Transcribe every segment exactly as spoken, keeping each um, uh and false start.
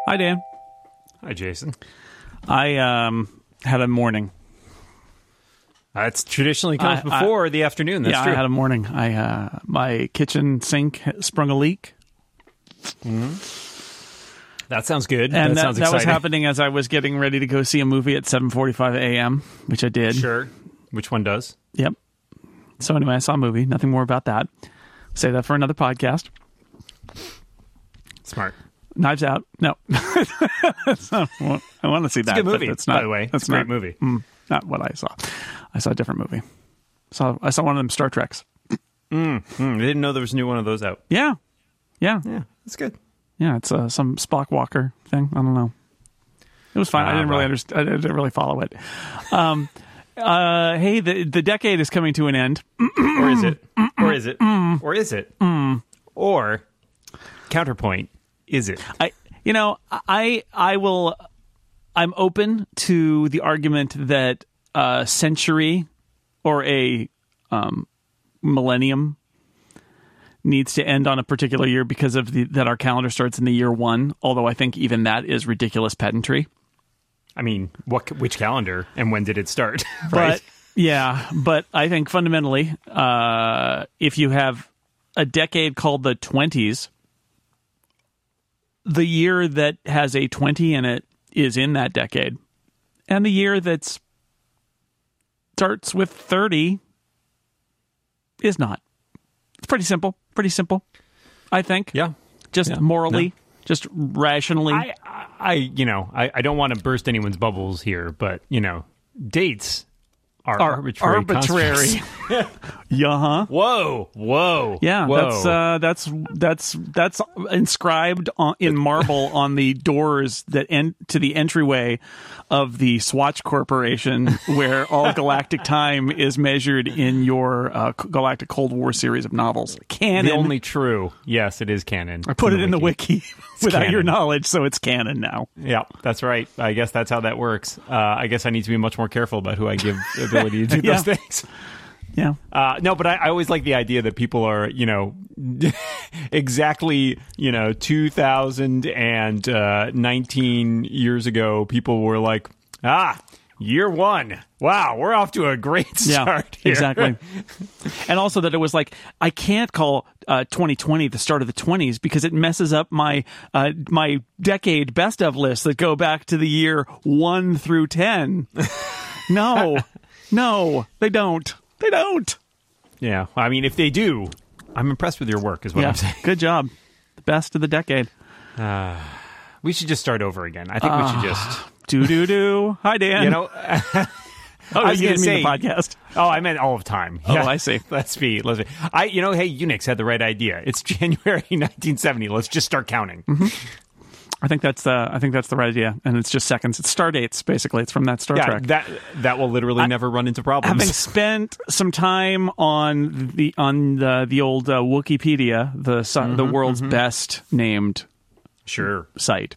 Hi, Dan. Hi, Jason. I um had a morning. That's uh, traditionally comes I, before I, the afternoon. That's yeah, true. I had a morning. I uh, my kitchen sink sprung a leak. Mm-hmm. That sounds good. And that, that, sounds that exciting. was happening as I was getting ready to go see a movie at seven forty-five a.m., which I did. Sure. Which one does? Yep. So anyway, I saw a movie. Nothing more about that. Save that for another podcast. Smart. Knives Out. No. That's not, I want to see that. It's a good movie, but it's not, by the way. It's that's a great not, movie. Mm, not what I saw. I saw a different movie. So I saw one of them Star Treks. Mm, mm, I didn't know there was a new one of those out. Yeah. Yeah. Yeah, that's good. Yeah, it's uh, some Spock Walker thing. I don't know. It was fine. Ah, I didn't really right. understand. I didn't really follow it. Um, uh, hey, the the decade is coming to an end. Or is it? Or is it? Or is it? Or counterpoint, is it? I, you know, I I will. I'm open to the argument that a century or a um, millennium needs to end on a particular year because of the that our calendar starts in the year one. Although I think even that is ridiculous pedantry. I mean, what? Which calendar and when did it start? Right? But yeah, but I think fundamentally, uh, if you have a decade called the twenties, the year that has a twenty in it is in that decade, and the year that starts with thirty is not. It's pretty simple. Pretty simple, I think. Yeah. Just Yeah. morally, No. just rationally. I, I, you know, I, I don't want to burst anyone's bubbles here, but you know, dates are, Ar- arbitrary. arbitrary. constructs. Yeah, huh? Whoa, whoa, Yeah, whoa. that's uh, that's that's that's inscribed on, in marble on the doors that end to the entryway of the Swatch Corporation, where all galactic time is measured in your uh, Galactic Cold War series of novels. Canon. the only true. Yes, it is canon. I put it in the wiki without canon. your knowledge, so it's canon now. Yeah, that's right. I guess that's how that works. Uh, I guess I need to be much more careful about who I give the ability to do Yeah. those things. Yeah. Uh, no, but I, I always like the idea that people are, you know, exactly, you know, two thousand nineteen years ago, people were like, ah, year one. Wow, we're off to a great start Yeah, here. exactly. And also that it was like, I can't call uh, twenty twenty the start of the twenties because it messes up my uh, my decade best of lists that go back to the year one through ten. No, no, they don't. They don't. Yeah, I mean, if they do, I'm impressed with your work, is what Yeah, I'm saying. good job. The best of the decade. We should just start over again. I think we should just, Do do do. Hi, Dan. you know. oh, I was you gonna didn't mean say- the podcast. Oh, I meant all of time. Oh, I see. Let's be. Let's be. I. You know, hey, Unix had the right idea. It's January nineteen seventy. Let's just start counting. Mm-hmm. I think that's the. I think that's the right idea, and it's just seconds. It's star dates, basically. It's from that Star Yeah, Trek. that that will literally never run into problems. Having spent some time on the on the the old uh, Wikipedia, the Mm-hmm, the world's best named sure. site,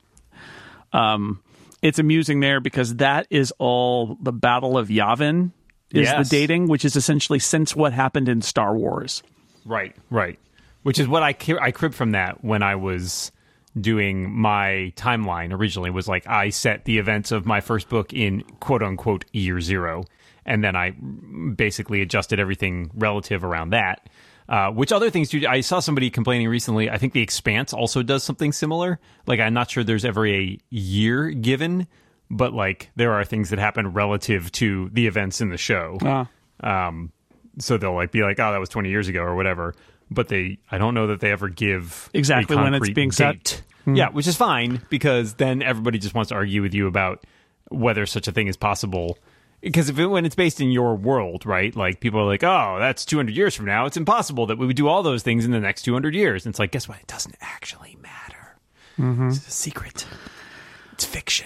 um, it's amusing there because that is all the Battle of Yavin is Yes. the dating, which is essentially since what happened in Star Wars. Right. Right. Which is what I ki- I cribbed from that when I was doing my timeline originally. Was like I set the events of my first book in quote unquote year zero, and then I basically adjusted everything relative around that. Uh, which other things do? I saw somebody complaining recently. I think The Expanse also does something similar. Like I'm not sure there's ever a year given, but like there are things that happen relative to the events in the show. Uh, Um, so they'll like be like, oh, that was twenty years ago or whatever. But they, I don't know that they ever give Exactly a when it's concrete being set. date. Yeah, which is fine because then everybody just wants to argue with you about whether such a thing is possible. Because if it, when it's based in your world, right? Like people are like, oh, that's two hundred years from now. It's impossible that we would do all those things in the next two hundred years. And it's like, guess what? It doesn't actually matter. Mm-hmm. It's a secret. It's fiction.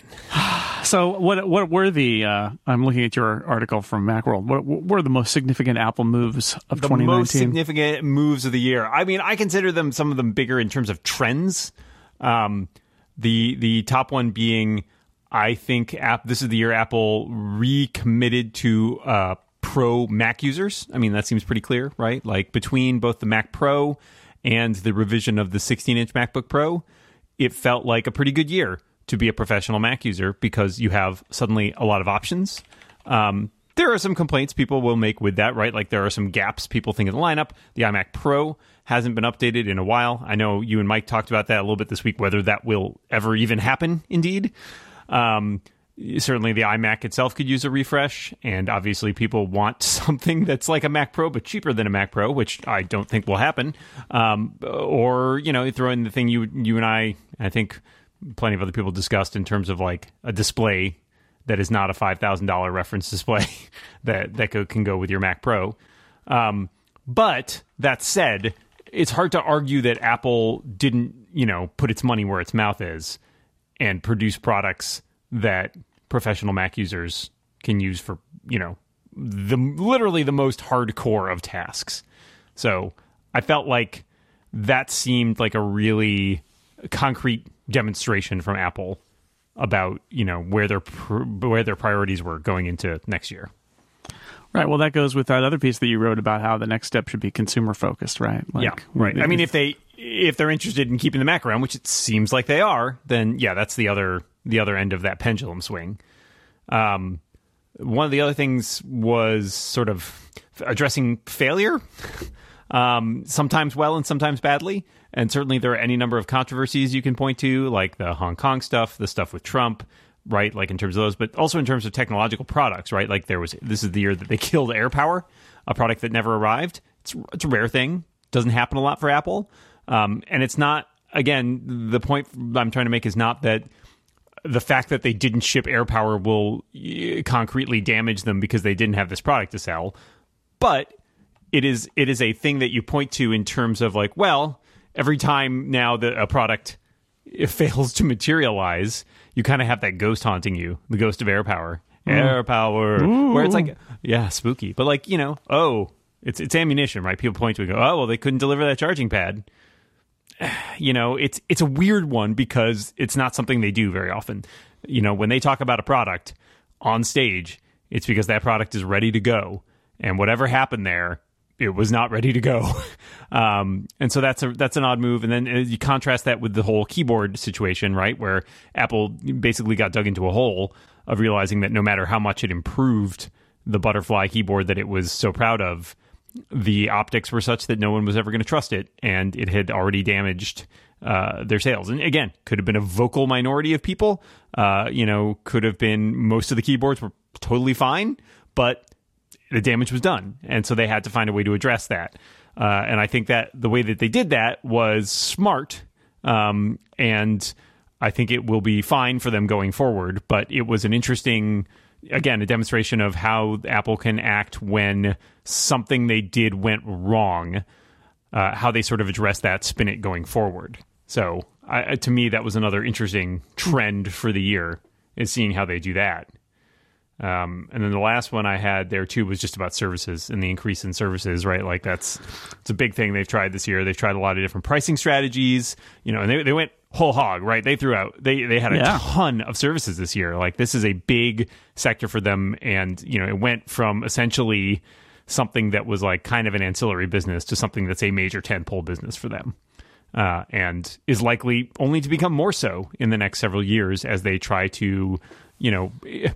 so what what were the? Uh, I'm looking at your article from Macworld. What, what were the most significant Apple moves of The twenty nineteen? most significant moves of the year. I mean, I consider them some of them bigger in terms of trends. Um, the the top one being, I think, app. This is the year Apple recommitted to uh, Pro Mac users. I mean, that seems pretty clear, right? Like between both the Mac Pro and the revision of the sixteen inch MacBook Pro, it felt like a pretty good year to be a professional Mac user because you have suddenly a lot of options. Um, there are some complaints people will make with that, right? Like there are some gaps people think in the lineup. The iMac Pro hasn't been updated in a while. I know you and Mike talked about that a little bit this week, whether that will ever even happen, indeed. Um, certainly the iMac itself could use a refresh, and obviously people want something that's like a Mac Pro but cheaper than a Mac Pro, which I don't think will happen. Um, or, you know, you throw in the thing you you and I, I think plenty of other people discussed in terms of like a display that is not a five thousand dollars reference display that, that go, can go with your Mac Pro. Um, but that said, it's hard to argue that Apple didn't, you know, put its money where its mouth is and produce products that professional Mac users can use for, you know, the literally the most hardcore of tasks. So I felt like that seemed like a really concrete demonstration from Apple about, you know, where their pr- where their priorities were going into next year. Right. Well, that goes with that other piece that you wrote about how the next step should be consumer focused, right? Like, yeah, right. I mean, if they if they're interested in keeping the Mac around, which it seems like they are, then yeah, that's the other the other end of that pendulum swing. Um, one of the other things was sort of addressing failure, um, sometimes well and sometimes badly. And certainly there are any number of controversies you can point to, like the Hong Kong stuff, the stuff with Trump, right? Like in terms of those, but also in terms of technological products, right? Like there was, this is the year that they killed AirPower, a product that never arrived. It's, it's a rare thing. Doesn't happen a lot for Apple. Um, and it's not, again, the point I'm trying to make is not that the fact that they didn't ship AirPower will concretely damage them because they didn't have this product to sell. But it is it is a thing that you point to in terms of like, well, every time now that a product fails to materialize, you kind of have that ghost haunting you, the ghost of AirPower. Mm. AirPower. Ooh. Where it's like, yeah, spooky. But like, you know, oh, it's it's ammunition, right? People point to it and go, oh, well, they couldn't deliver that charging pad. You know, it's it's a weird one because it's not something they do very often. You know, when they talk about a product on stage, it's because that product is ready to go. And whatever happened there, it was not ready to go. um, and so that's a that's an odd move. And then you contrast that with the whole keyboard situation, right? Where Apple basically got dug into a hole of realizing that no matter how much it improved the Butterfly keyboard that it was so proud of, the optics were such that no one was ever going to trust it, and it had already damaged uh, their sales. And again, could have been a vocal minority of people. Uh, you know, could have been most of the keyboards were totally fine, but the damage was done, and so they had to find a way to address that. Uh, and I think that the way that they did that was smart, um, and I think it will be fine for them going forward. But it was an interesting, again, a demonstration of how Apple can act when something they did went wrong, uh, how they sort of address that, spin it going forward. So I, to me, that was another interesting trend for the year, is seeing how they do that. Um, and then the last one I had there too was just about services and the increase in services, right? Like that's, it's a big thing they've tried this year. They've tried a lot of different pricing strategies, you know, and they, they went whole hog, right? They threw out, they, they had a yeah. ton of services this year. Like this is a big sector for them. And, you know, it went from essentially something that was like kind of an ancillary business to something that's a major tentpole business for them. Uh, and is likely only to become more so in the next several years as they try to, you know,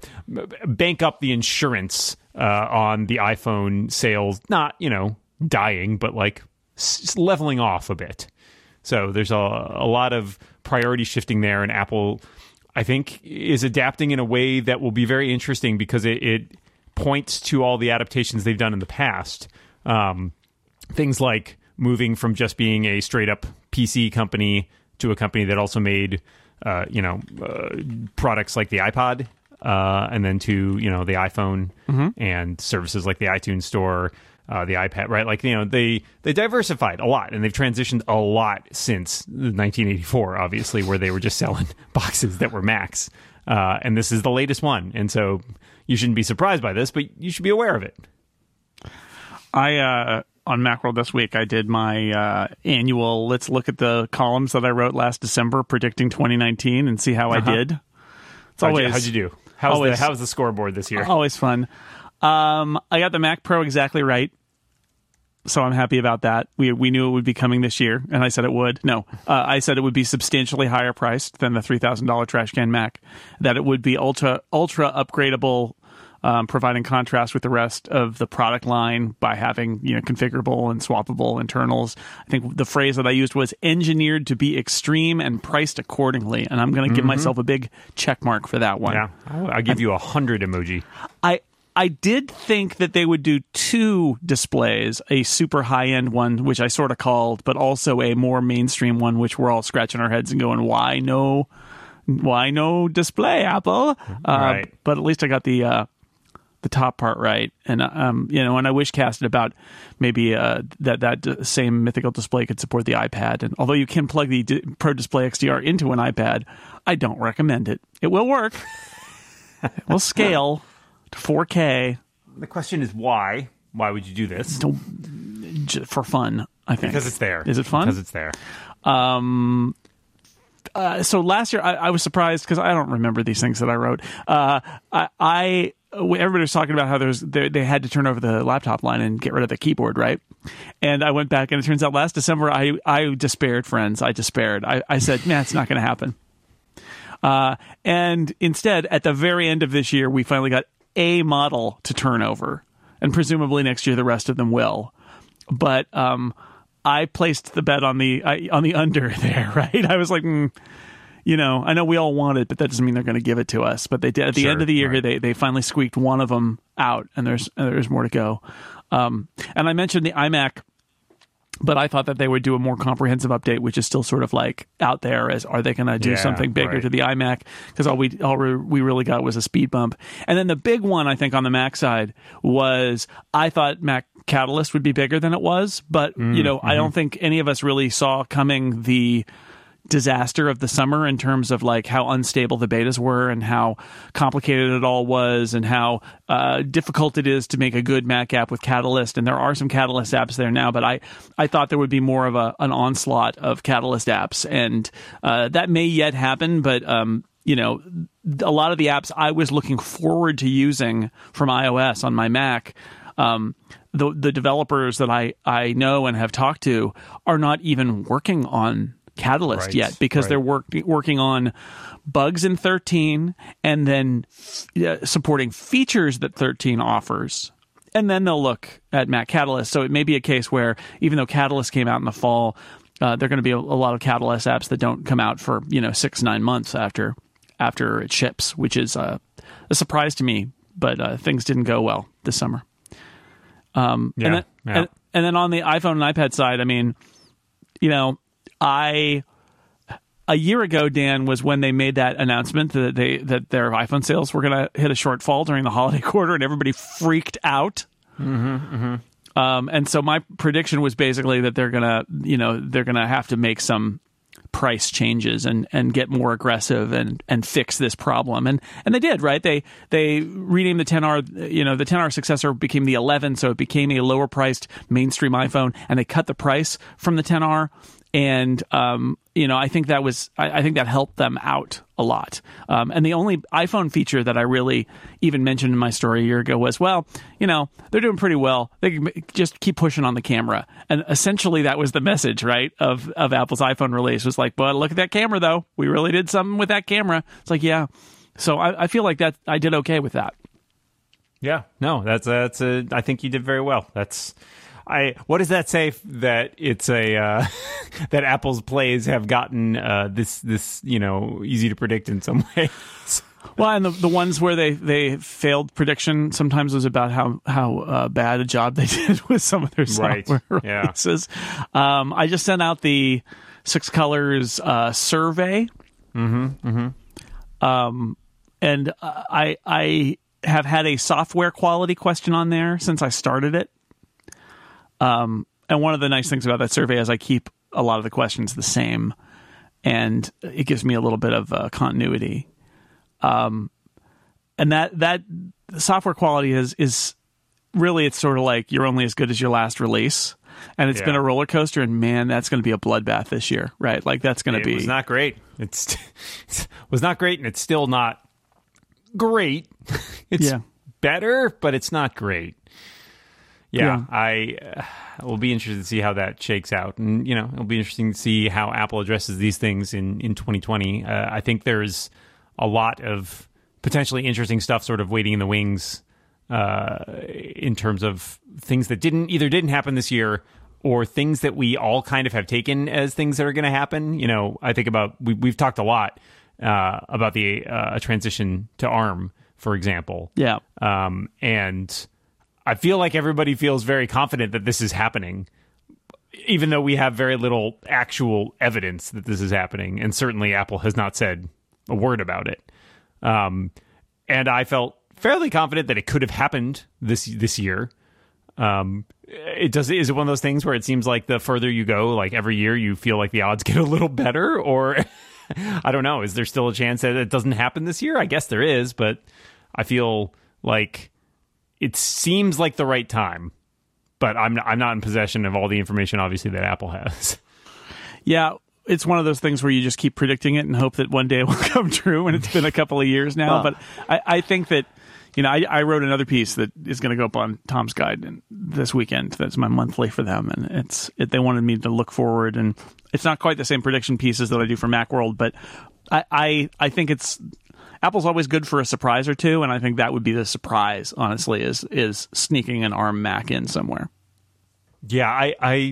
bank up the insurance uh, on the iPhone sales, not, you know, dying, but like s- leveling off a bit. So there's a, a lot of priority shifting there, and Apple, I think, is adapting in a way that will be very interesting because it, it points to all the adaptations they've done in the past. Um, things like moving from just being a straight up P C company to a company that also made Uh, you know, uh, products like the iPod, uh, and then to, you know, the iPhone mm-hmm. and services like the iTunes Store, uh, the iPad, right? Like, you know, they, they diversified a lot, and they've transitioned a lot since nineteen eighty-four, obviously, where they were just selling boxes that were Macs. Uh, and this is the latest one. And so you shouldn't be surprised by this, but you should be aware of it. I, uh, on Macworld this week, I did my uh, annual let's look at the columns that I wrote last December predicting twenty nineteen and see how uh-huh. I did. It's how'd always you, how'd you do? How's always, the how's the scoreboard this year? Always fun. Um, I got the Mac Pro exactly right. so I'm happy about that. We we knew it would be coming this year, and I said it would. No, uh, I said it would be substantially higher priced than the three thousand dollars trash can Mac. That it would be ultra ultra upgradable, um, providing contrast with the rest of the product line by having, you know, configurable and swappable internals. I think the phrase that I used was engineered to be extreme and priced accordingly, and I'm going to mm-hmm. give myself a big check mark for that one. Yeah, I'll, I'll give you a hundred emoji. I. I did think that they would do two displays, a super high-end one, which I sort of called, but also a more mainstream one, which we're all scratching our heads and going, why no why no display, Apple? Right. Uh, but at least I got the uh, the top part right. And, um, you know, and I wish casted about maybe uh, that that same mythical display could support the iPad. And although you can plug the D- Pro Display X D R into an iPad, I don't recommend it. It will work. It will scale to four K. The question is why? Why would you do this? For fun, I think. Because it's there. Is it fun? Because it's there. Um. Uh, so last year, I, I was surprised because I don't remember these things that I wrote. Uh, I, I everybody was talking about how there's they, they had to turn over the laptop line and get rid of the keyboard, right? And I went back, and it turns out last December, I I despaired, friends. I despaired. I, I said, man, it's not going to happen. Uh, and instead, at the very end of this year, we finally got a model to turn over, and presumably next year the rest of them will. But um, I placed the bet on the I, on the under there, right? I was like, mm, you know, I know we all want it, but that doesn't mean they're going to give it to us. But they did at the sure, end of the year. Right. They they finally squeaked one of them out, and there's and there's more to go. Um, and I mentioned the iMac. But I thought that they would do a more comprehensive update, which is still sort of like out there as, are they going to do yeah, something bigger right. to the iMac? Because all we all we really got was a speed bump. And then the big one, I think, on the Mac side was I thought Mac Catalyst would be bigger than it was. But, mm, you know, mm-hmm. I don't think any of us really saw coming the disaster of the summer in terms of like how unstable the betas were and how complicated it all was and how uh, difficult it is to make a good Mac app with Catalyst. And there are some Catalyst apps there now, but I, I thought there would be more of a an onslaught of Catalyst apps, and uh, that may yet happen. But um, you know, a lot of the apps I was looking forward to using from iOS on my Mac, um, the the developers that I I know and have talked to are not even working on Catalyst right, yet because right. they're work, working on bugs in thirteen and then uh, supporting features that thirteen offers. And then they'll look at Mac Catalyst. So it may be a case where even though Catalyst came out in the fall, uh, there are going to be a, a lot of Catalyst apps that don't come out for, you know, six, nine months after after it ships, which is uh, a surprise to me. But uh, things didn't go well this summer. Um, yeah, and, then, yeah. and, and then on the iPhone and iPad side, I mean, you know, I a year ago, Dan, was when they made that announcement that they that their iPhone sales were going to hit a shortfall during the holiday quarter, and everybody freaked out. Mm-hmm, mm-hmm. Um, and so my prediction was basically that they're gonna, you know, they're gonna have to make some price changes and, and get more aggressive and, and fix this problem. And and they did, right? They they renamed the ten R, you know, the ten R successor became the eleven, so it became a lower priced mainstream iPhone, and they cut the price from the ten R. And, um, you know, I think that was, I, I think that helped them out a lot. Um, and the only iPhone feature that I really even mentioned in my story a year ago was, well, you know, they're doing pretty well. They can just keep pushing on the camera. And essentially that was the message, right, of, of Apple's iPhone release was like, but look at that camera, though. We really did something with that camera. It's like, yeah. So I, I feel like that I did okay with that. Yeah, no, that's, that's a, I think you did very well. That's, I, what does that say that it's a uh, that Apple's plays have gotten uh, this this you know easy to predict in some ways? Well, and the the ones where they, they failed prediction sometimes was about how how uh, bad a job they did with some of their software right. releases. Yeah. Um, I just sent out the Six Colors uh, survey, mm-hmm, mm-hmm. Um, and I I have had a software quality question on there since I started it. Um, and one of the nice things about that survey is I keep a lot of the questions the same, and it gives me a little bit of uh, continuity. Um, and that that software quality is is really, it's sort of like you're only as good as your last release, and it's yeah. been a roller coaster. And man, that's going to be a bloodbath this year, right? Like that's going to be. It was not great. It's it was not great, and it's still not great. It's yeah. better, but it's not great. Yeah, Yeah. I uh, will be interested to see how that shakes out. And, you know, it'll be interesting to see how Apple addresses these things in, in twenty twenty. Uh, I think there's a lot of potentially interesting stuff sort of waiting in the wings uh, in terms of things that didn't either didn't happen this year or things that we all kind of have taken as things that are going to happen. You know, I think about, we, we've talked a lot uh, about the uh, transition to ARM, for example. Yeah. Um, and I feel like everybody feels very confident that this is happening, even though we have very little actual evidence that this is happening. And certainly Apple has not said a word about it. Um, and I felt fairly confident that it could have happened this this year. Um, it does. Is it one of those things where it seems like the further you go, like every year, you feel like the odds get a little better? Or I don't know. Is there still a chance that it doesn't happen this year? I guess there is, but I feel like it seems like the right time, but I'm not, I'm not in possession of all the information, obviously, that Apple has. Yeah, it's one of those things where you just keep predicting it and hope that one day it will come true, and it's been a couple of years now. Well, but I, I think that, you know, I, I wrote another piece that is going to go up on Tom's Guide this weekend. That's my monthly for them, and it's it, they wanted me to look forward, and it's not quite the same prediction pieces that I do for Macworld, but I, I, I think it's... Apple's always good for a surprise or two, and I think that would be the surprise, honestly, is is sneaking an ARM Mac in somewhere. Yeah, I, I,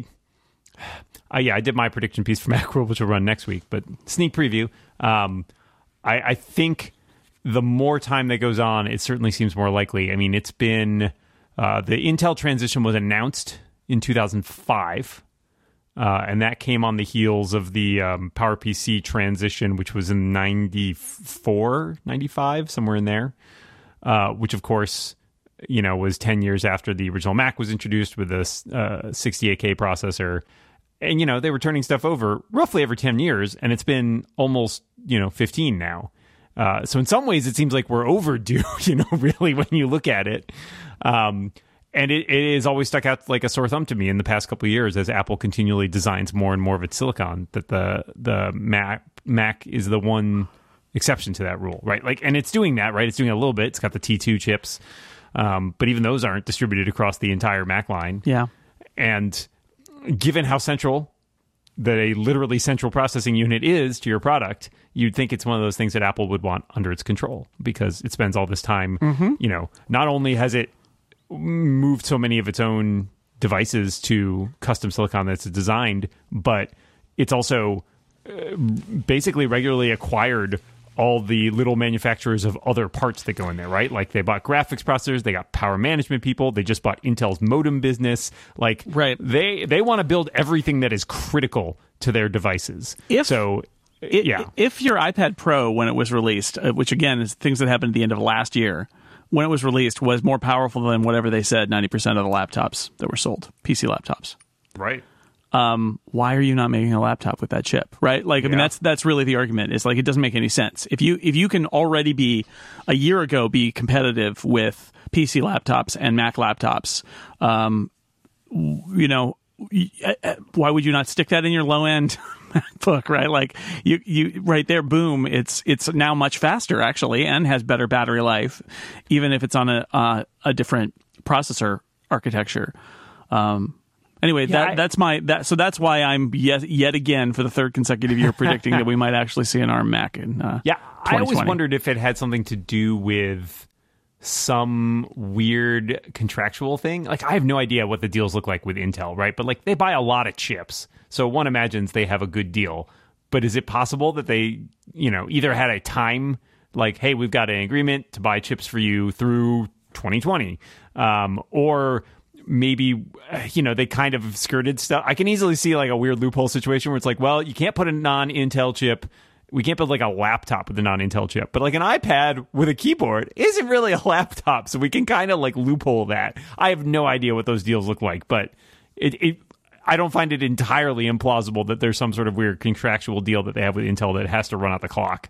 I yeah, I did my prediction piece for Macworld, which will run next week, but sneak preview. Um, I, I think the more time that goes on, it certainly seems more likely. I mean, it's been uh, the Intel transition was announced in two thousand five. Uh, and that came on the heels of the um, PowerPC transition, which was in ninety-four, ninety-five, somewhere in there, uh, which, of course, you know, was ten years after the original Mac was introduced with the uh, sixty-eight K processor. And, you know, they were turning stuff over roughly every ten years, and it's been almost, you know, fifteen now. Uh, so in some ways, it seems like we're overdue, you know, really, when you look at it. Um And it, it has always stuck out like a sore thumb to me in the past couple of years as Apple continually designs more and more of its silicon, that the the Mac Mac is the one exception to that rule, right? Like, and it's doing that, right? It's doing it a little bit. It's got the T two chips, um, but even those aren't distributed across the entire Mac line. Yeah. And given how central that a literally central processing unit is to your product, you'd think it's one of those things that Apple would want under its control, because it spends all this time, mm-hmm. you know, not only has it moved so many of its own devices to custom silicon that's designed, but it's also uh, basically regularly acquired all the little manufacturers of other parts that go in there, right? Like they bought graphics processors, they got power management people, they just bought Intel's modem business. Like right. they they want to build everything that is critical to their devices. If, so it, yeah, if your iPad Pro, when it was released, uh, which again is things that happened at the end of last year, when it was released, was more powerful than whatever they said ninety percent of the laptops that were sold, P C laptops. Right. Um, why are you not making a laptop with that chip, right? Like, I yeah. mean, that's that's really the argument. It's like, it doesn't make any sense. If you if you can already be, a year ago, be competitive with P C laptops and Mac laptops, um, you know, why would you not stick that in your low-end MacBook, right? Like, you, you right there, boom, it's it's now much faster, actually, and has better battery life, even if it's on a uh, a different processor architecture. Um, anyway, yeah, that I, that's my that so that's why I'm yet yet again for the third consecutive year predicting that we might actually see an ARM Mac in uh, yeah. I always wondered if it had something to do with some weird contractual thing. Like, I have no idea what the deals look like with Intel, right? But like, they buy a lot of chips, so one imagines they have a good deal. But is it possible that they, you know, either had a time, like, hey, we've got an agreement to buy chips for you through twenty twenty, um, or maybe, you know, they kind of skirted stuff. I can easily see like a weird loophole situation where it's like, well, you can't put a non-Intel chip. We can't build like a laptop with a non-Intel chip, but like an iPad with a keyboard isn't really a laptop, so we can kind of like loophole that. I have no idea what those deals look like, but it, it I don't find it entirely implausible that there's some sort of weird contractual deal that they have with Intel that has to run out the clock.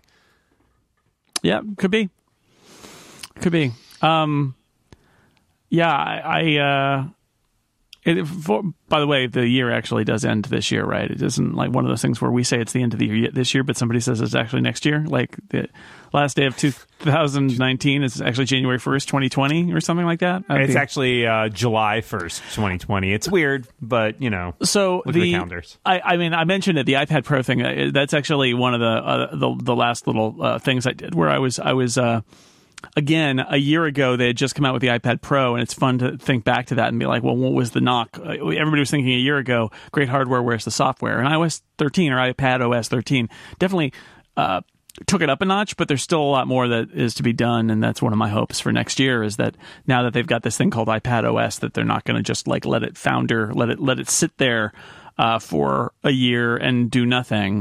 Yeah, could be. Could be. Um, yeah, I, I uh, It, for, by the way, the year actually does end this year, right? It isn't like one of those things where we say it's the end of the year this year, but somebody says it's actually next year. Like the last day of two thousand nineteen is actually January first, twenty twenty or something like that. It's be... actually uh, July first, twenty twenty. It's weird, but, you know, so look the, at the calendars. I, I mean, I mentioned it, the iPad Pro thing. Uh, that's actually one of the uh, the, the last little uh, things I did where I was, I was, uh, Again, a year ago, they had just come out with the iPad Pro, and it's fun to think back to that and be like, well, what was the knock? Everybody was thinking a year ago, great hardware, where's the software? And iOS thirteen or iPad O S thirteen definitely uh, took it up a notch, but there's still a lot more that is to be done, and that's one of my hopes for next year is that now that they've got this thing called iPad O S, that they're not going to just like let it founder, let it let it sit there uh, for a year and do nothing.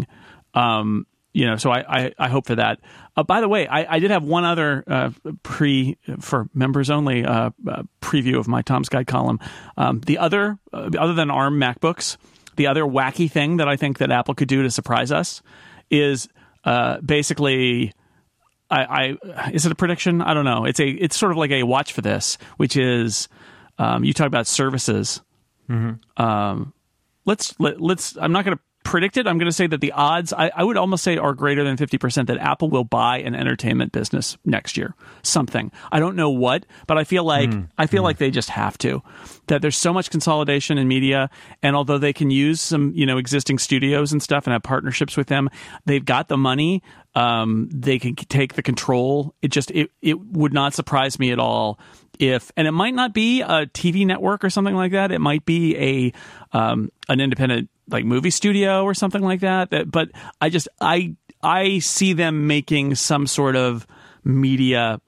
Um You know, so I, I, I hope for that. Uh, by the way, I, I did have one other uh, pre for members only uh, uh, preview of my Tom's Guide column. Um, the other, uh, other than ARM MacBooks, the other wacky thing that I think that Apple could do to surprise us is uh, basically, I, I is it a prediction? I don't know. It's a it's sort of like a watch for this, which is um, you talk about services. Mm-hmm. Um, let's let, let's. I'm not going to predict it. I'm going to say that the odds, I, I would almost say, are greater than fifty percent that Apple will buy an entertainment business next year. Something. I don't know what, but I feel like mm. I feel mm. like they just have to. That there's so much consolidation in media, and although they can use some, you know, existing studios and stuff and have partnerships with them, they've got the money. Um, they can take the control. It just it it would not surprise me at all if, and it might not be a T V network or something like that. It might be a um, an independent like movie studio or something like that. That, but I just I I see them making some sort of media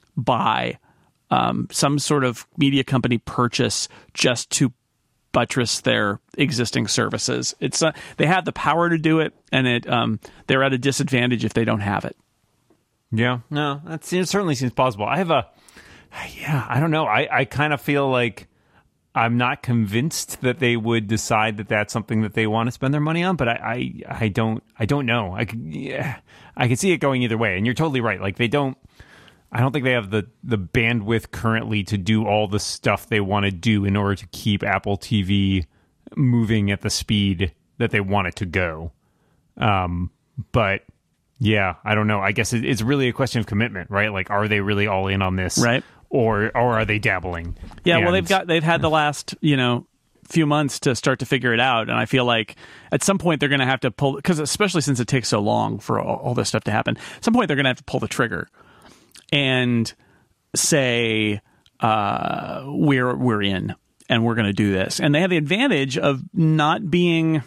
buy, um, some sort of media company purchase just to buttress their existing services. It's uh, they have the power to do it, and it um, they're at a disadvantage if they don't have it. Yeah, no, that it certainly seems possible. I have a yeah, I don't know. I I kind of feel like I'm not convinced that they would decide that that's something that they want to spend their money on, but I, I, I don't, I don't know. I could, yeah, I can see it going either way. And you're totally right. Like they don't, I don't think they have the, the bandwidth currently to do all the stuff they want to do in order to keep Apple T V moving at the speed that they want it to go. Um, but yeah, I don't know. I guess it, it's really a question of commitment, right? Like, are they really all in on this? Right. Or or are they dabbling? Yeah, and, well, they've got they've had the last you know few months to start to figure it out, and I feel like at some point they're going to have to pull, because especially since it takes so long for all, all this stuff to happen. At some point they're going to have to pull the trigger and say uh, we're we're in and we're going to do this. And they have the advantage of not being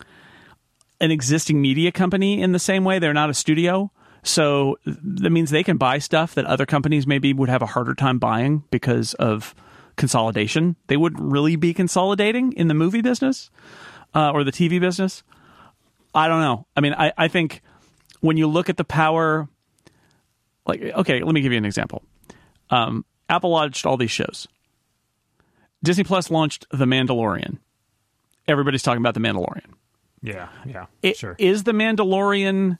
an existing media company in the same way. They're not a studio. So that means they can buy stuff that other companies maybe would have a harder time buying because of consolidation. They wouldn't really be consolidating in the movie business uh, or the T V business. I don't know. I mean, I, I think when you look at the power, like, okay, let me give you an example. Um, Apple launched all these shows. Disney Plus launched The Mandalorian. Everybody's talking about The Mandalorian. Yeah, yeah, it, sure. Is The Mandalorian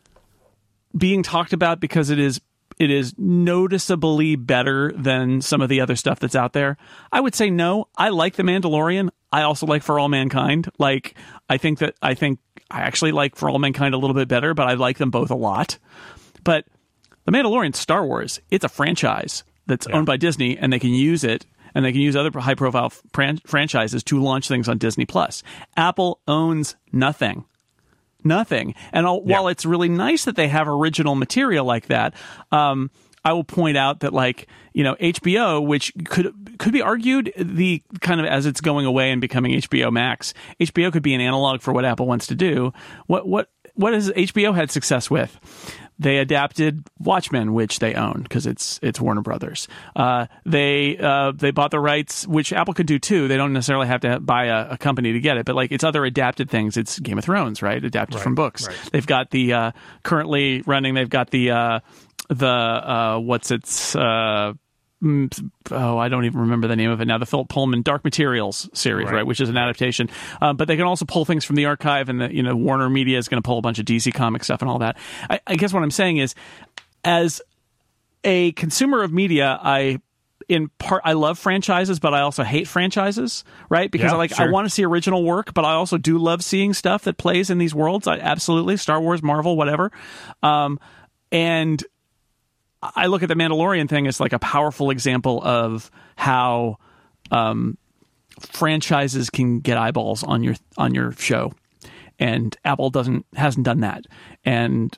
being talked about because it is it is noticeably better than some of the other stuff that's out there? I would say no. I like The Mandalorian. I also like For All Mankind. Like, I think that I think I actually like For All Mankind a little bit better, but I like them both a lot. But The Mandalorian, Star Wars, it's a franchise that's yeah. owned by Disney, and they can use it, and they can use other high-profile fran- franchises to launch things on Disney Plus. Apple owns nothing. Nothing. And I'll, yeah. while it's really nice that they have original material like that, um, I will point out that, like, you know, H B O, which could could be argued the kind of as it's going away and becoming H B O Max, H B O could be an analog for what Apple wants to do. What what what has H B O had success with? They adapted Watchmen, which they own because it's it's Warner Brothers. Uh, they uh, they bought the rights, which Apple could do too. They don't necessarily have to buy a, a company to get it, but like it's other adapted things. It's Game of Thrones, right? Adapted right, from books. Right. They've got the uh, currently running. They've got the uh, the uh, what's its uh, oh I don't even remember the name of it now. The Philip Pullman Dark Materials series, right? right which is an adaptation. Uh, but they can also pull things from the archive, and the you know Warner Media is going to pull a bunch of D C comic stuff and all that. I, I guess what I'm saying is, as a consumer of media, I in part, I love franchises, but I also hate franchises, right? Because Yeah, I like sure. I want to see original work, but I also do love seeing stuff that plays in these worlds. I, absolutely, Star Wars, Marvel, whatever. Um, and I look at the Mandalorian thing as like a powerful example of how um, franchises can get eyeballs on your on your show, and Apple doesn't hasn't done that, and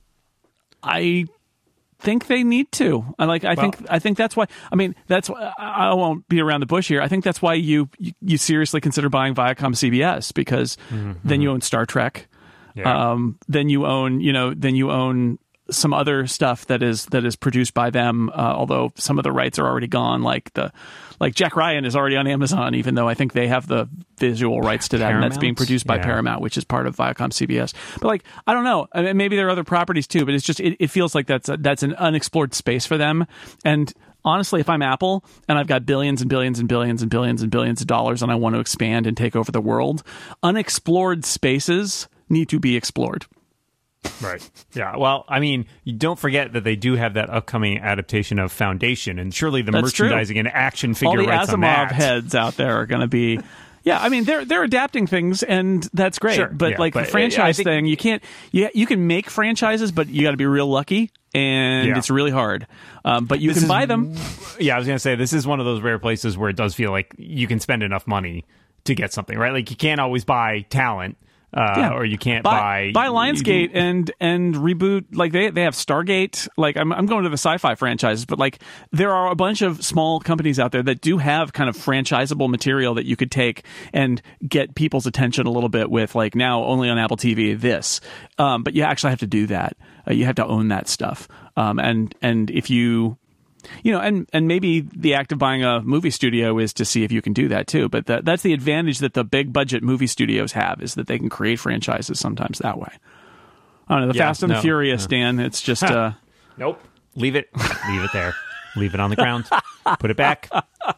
I think they need to. I like. I Well, think. I think that's why. I mean, that's. why- I I won't beat around the bush here. I think that's why you you, you seriously consider buying Viacom C B S, because then you own Star Trek. Yeah. Um, then you own. You know. Then you own some other stuff that is that is produced by them. Uh, although some of the rights are already gone. Like the like Jack Ryan is already on Amazon, even though I think they have the visual rights to that, and that's being Paramount? produced by Yeah. Paramount, which is part of Viacom C B S. But like, I don't know. I mean, maybe there are other properties too, but it's just it, it feels like that's a, that's an unexplored space for them. And honestly, if I'm Apple and I've got billions and billions and billions and billions and billions of dollars and I want to expand and take over the world, unexplored spaces need to be explored. Right. Yeah. Well, I mean, you don't forget that they do have that upcoming adaptation of Foundation, and surely the That's true. merchandising and action figure All the rights on Asimov that. heads out there are going to be. Yeah, I mean they're they're adapting things, and that's great. Sure, but yeah, like but, the uh, franchise I think- thing, you can't. You you can make franchises, but you got to be real lucky, and Yeah. it's really hard. Um, but you This can is- buy them. Yeah, I was going to say, this is one of those rare places where it does feel like you can spend enough money to get something, right? Like you can't always buy talent. Uh, Yeah. or you can't buy buy buy Lionsgate and and reboot. Like they they have Stargate. Like I'm I'm going to the sci-fi franchises, but like there are a bunch of small companies out there that do have kind of franchisable material that you could take and get people's attention a little bit with. Like now only on Apple T V this, um, but you actually have to do that. Uh, you have to own that stuff. Um, and and if you You know, and, and maybe the act of buying a movie studio is to see if you can do that too. But that, that's the advantage that the big budget movie studios have, is that they can create franchises sometimes that way. I don't know, the Yeah, Fast and no, the Furious, no. Dan, it's just... uh, Nope. Leave it. Leave it there. Leave it on the ground. Put it back.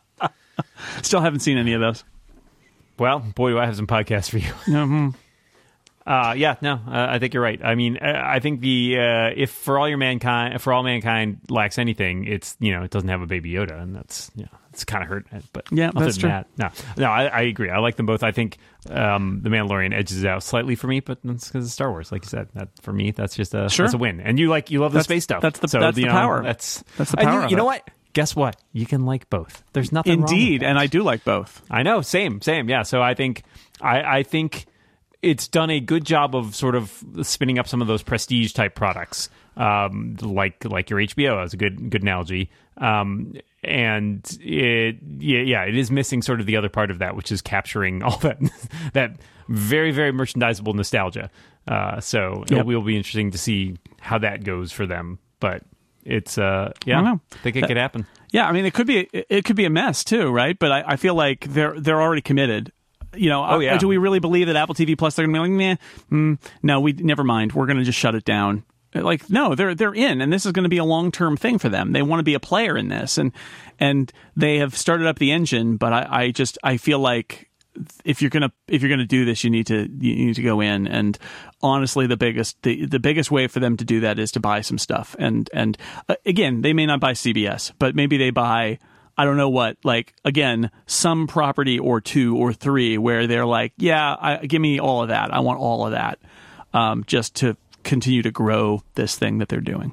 still haven't seen any of those. Well, boy, do I have some podcasts for you. Mhm. Uh, yeah, no, uh, I think you're right. I mean, uh, I think the uh, if for all your mankind, for all mankind lacks anything, it's you know it doesn't have a Baby Yoda, and that's you know it's kind of hurt. But Yeah, other that's than true. That, no, no, I, I agree. I like them both. I think um, the Mandalorian edges it out slightly for me, but that's because of Star Wars, like you said. That for me, that's just a Sure. that's a win. And you like you love the That's- space stuff. that's the- so, that's you the know, power. That's That's the and power You, of you know it. what? Guess what? You can like both. There's nothing wrong with Indeed, that. and I do like both. I know, same, same, yeah. So I think, I, I think it's done a good job of sort of spinning up some of those prestige type products, um, like like your H B O. That's a good good analogy. Um, and it, yeah, yeah, it is missing sort of the other part of that, which is capturing all that that very very merchandisable nostalgia. Uh, so Yep. it will be interesting to see how that goes for them, but. It's uh yeah, I don't know. I think it could happen. Yeah, I mean, it could be it could be a mess too, right? But I, I feel like they're they're already committed. You know, Oh, yeah. do we really believe that Apple T V Plus they're going to be like, nah, mm, no, we never mind. We're going to just shut it down. Like, no, they're they're in, and this is going to be a long term thing for them. They want to be a player in this, and and they have started up the engine. But I, I just I feel like if you're gonna if you're gonna do this, you need to you need to go in. And honestly, the biggest the, the biggest way for them to do that is to buy some stuff. And and uh, again, they may not buy C B S, but maybe they buy. I don't know what, like, again, some property or two or three where they're like, yeah, I, give me all of that. I want all of that, um, just to continue to grow this thing that they're doing.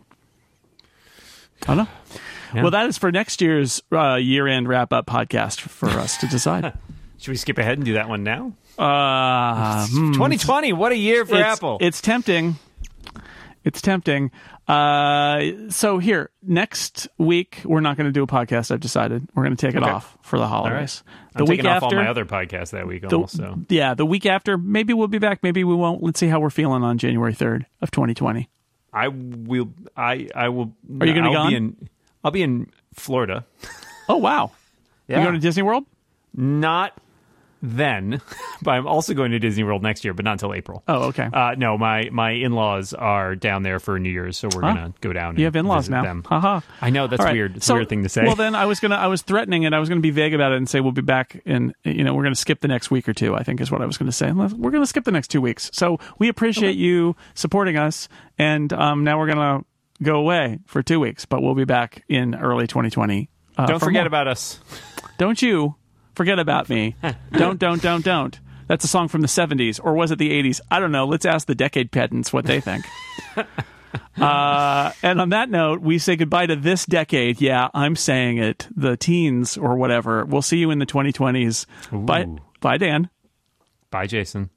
I don't know. Yeah. Well, that is for next year's uh, year-end wrap-up podcast for us to decide. Should we skip ahead and do that one now? Uh, hmm. twenty twenty, what a year for it's, Apple. It's tempting. It's tempting. Uh, so here, next week, we're not going to do a podcast, I've decided. We're going to take it Okay. off for the holidays. The I'm week taking off after, all my other podcasts that week the, almost. So. yeah, the week after, maybe we'll be back, maybe we won't. Let's see how we're feeling on January third of twenty twenty. I will. I I will. Are you gonna be I'll gone? in, I'll be in Florida. Oh, wow. Yeah. You going to Disney World? Not then, but I'm also going to Disney World next year, but not until April. Oh, okay. Uh, no, my my in-laws are down there for New Year's, so we're Huh? gonna go down. You and have in-laws visit now. Them. Haha. I know that's All right. weird. It's So- a weird thing to say. Well, then I was gonna, I was threatening it. I was gonna be vague about it and say we'll be back in, you know, we're gonna skip the next week or two. I think is what I was gonna say. We're gonna skip the next two weeks. So we appreciate you supporting us, and um, now we're gonna go away for two weeks, but we'll be back in early twenty twenty Uh, don't for forget more. about us. Don't you forget about me. Don't, don't, don't, don't. That's a song from the seventies, or was it the eighties? I don't know. Let's ask the decade pedants what they think. uh, and on that note, we say goodbye to this decade. Yeah, I'm saying it. The teens or whatever. We'll see you in the twenty twenties. Bye, bye, Dan. Bye, Jason.